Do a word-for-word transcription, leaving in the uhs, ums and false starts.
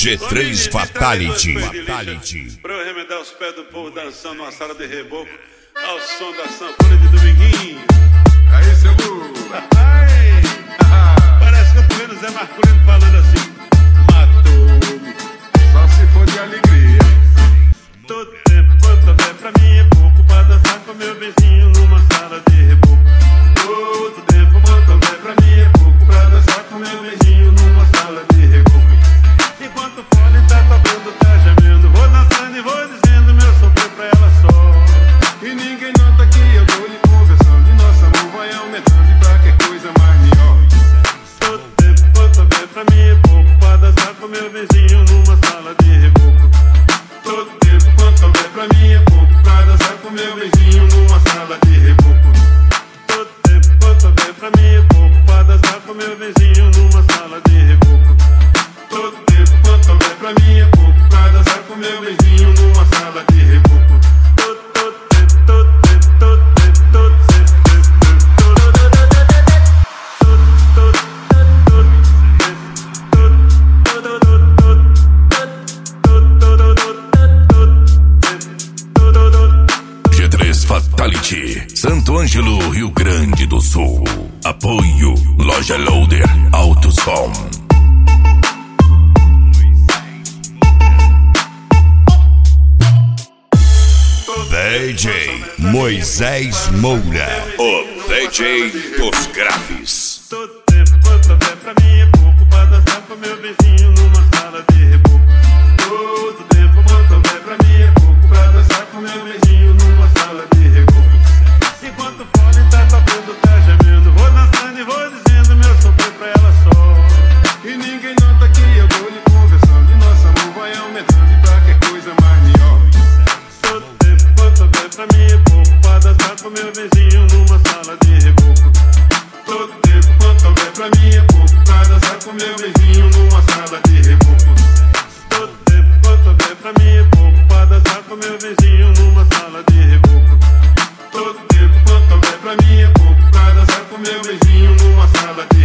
G três Fatality. Fatality. Pra eu arremedar os pés do povo dançando numa sala de reboco ao som da sanfona de Dominguinho. Aí, seu burro. Parece que eu tô vendo o Zé Marculino falando assim: matou-me. Só se for de alegria. Todo tempo quanto houver pra mim é pouco pra dançar com meu vizinho numa sala de reboco. Todo tempo quanto houver pra mim é pouco pra dançar com meu vizinho numa sala de reboco. Enquanto o fone tá tocando, tá gemendo, vou dançando e vou dizendo meu sofrer pra ela só. E ninguém nota que eu tô lhe conversando e nosso amor vai aumentando e pra que coisa mais melhor. Todo tempo quanto houver pra mim é pouco pra dançar com meu vizinho numa sala de reboco. Todo tempo quanto houver pra mim é pouco pra dançar com meu vizinho numa sala de reboco. Todo tempo quanto houver pra mim é pouco pra dançar com meu vizinho numa sala de reboco. Todo tempo quanto houver pra mim é pouco pra dançar com meu vizinho numa sala de reboco. Todo, todo tempo, todo tempo, todo tempo, todo tempo, todo G três Fatality, Santo Ângelo, Rio Grande do Sul. Apoio Loja Loader Autosom. D J Moisés Moura, o D J dos graves. Todo tempo quanto houver pra mim é pouco pra dançar com meu vizinho numa sala de reboco. Todo tempo quanto houver pra mim é pouco pra dançar com meu vizinho numa sala de reboco. Enquanto o fone tá tocando, tá gemendo, vou dançando e vou dizendo meu sofrer pra ela só. E ninguém nota que eu tô lhe conversando e nosso amor vai aumentando e pra que coisa mais melhor. Todo tempo quanto houver pra mim é pouco pra dançar com meu vizinho numa sala de reboco. Todo tempo quanto houver pra mim é pouco pra dançar com meu vizinho numa sala de reboco. Todo tempo quanto houver pra mim é pouco pra dançar com meu vizinho numa sala de reboco. Todo tempo quanto houver pra mim é pouco pra dançar com meu vizinho numa sala de